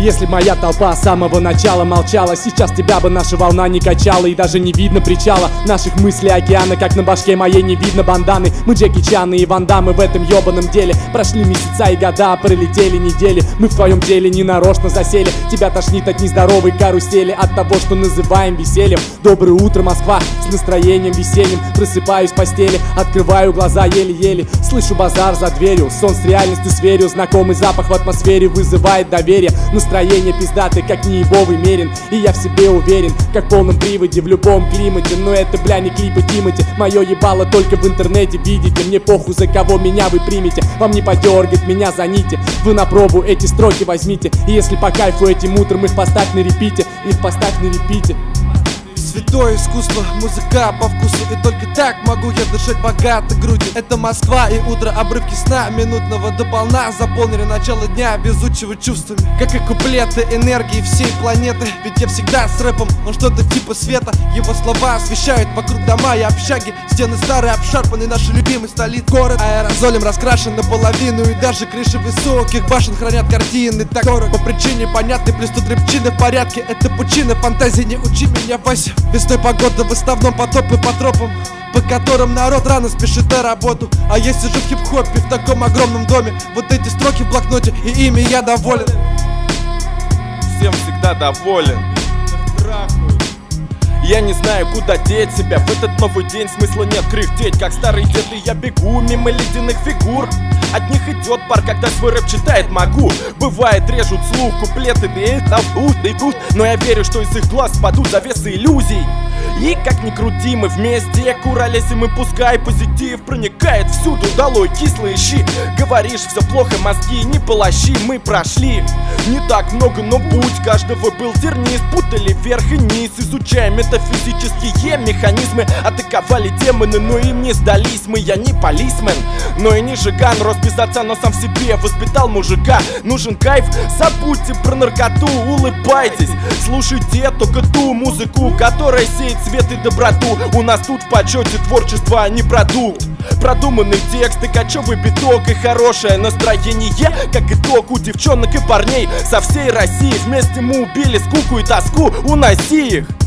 Если моя толпа с самого начала молчала, сейчас тебя бы наша волна не качала, и даже не видно причала наших мыслей океана, как на башке моей не видно банданы. Мы Джеки Чаны и Ван Даммы в этом ёбаном деле. Прошли месяца и года, пролетели недели. Мы в твоем деле не нарочно засели. Тебя тошнит от нездоровой карусели, от того, что называем весельем. Доброе утро, Москва, с настроением весенним. Просыпаюсь в постели, открываю глаза еле-еле. Слышу базар за дверью, сон с реальностью сверю. Знакомый запах в атмосфере вызывает доверие. Настроение пиздатый, как неебовый мерин. И я в себе уверен, как в полном приводе в любом климате. Но это, бля, не клипы Тимати. Мое ебало только в интернете видите. Мне похуй, за кого меня вы примете. Вам не подергать меня за нити. Вы на пробу эти строки возьмите. И если по кайфу этим утром их поставь на репите. Их поставь на репите. Святое искусство, музыка по вкусу. И только так могу я дышать богато грудью. Это Москва и утро, обрывки сна минутного до полна заполнили начало дня везучего чувствами. Как и куплеты энергии всей планеты. Ведь я всегда с рэпом, он что-то типа света. Его слова освещают вокруг дома и общаги. Стены старые, обшарпанные, нашей любимой столицы. Город аэрозолем раскрашен наполовину. И даже крыши высоких башен хранят картины. Так по причине понятной, плюс тут рыбчины в порядке. Это пучина фантазии, не учи меня, Вася. Весной погода, в основном потопы по тропам, по которым народ рано спешит на работу. А я сижу в хип-хопе в таком огромном доме. Вот эти строки в блокноте, и ими я доволен. Всем всегда доволен. Я не знаю, куда деть себя. В этот новый день смысла нет кряхтеть. Как старый дед, и я бегу мимо ледяных фигур. От них идет пар, когда свой рэп читает могу. Бывает, режут слух куплеты, но я верю, что из их глаз спадут завесы иллюзий. И как ни крути, мы вместе куролесим, и пускай позитив проникает всюду. Долой кислые щи. Говоришь, все плохо, мозги не полощи. Мы прошли не так много, но путь каждого был тернист. Путали вверх и низ, изучая метафизические механизмы. Атаковали демоны, но им не сдались. Мы, я не полисмен, но и не жиган. Рос без отца, но сам в себе воспитал мужика. Нужен кайф, забудьте про наркоту. Улыбайтесь, слушайте только ту музыку, которая сеет свет и доброту. У нас тут в почете творчество, а не продукт. Продуманный текст и кочевый биток, и хорошее настроение, как итог у девчонок и парней со всей России. Вместе мы убили скуку и тоску, уноси их.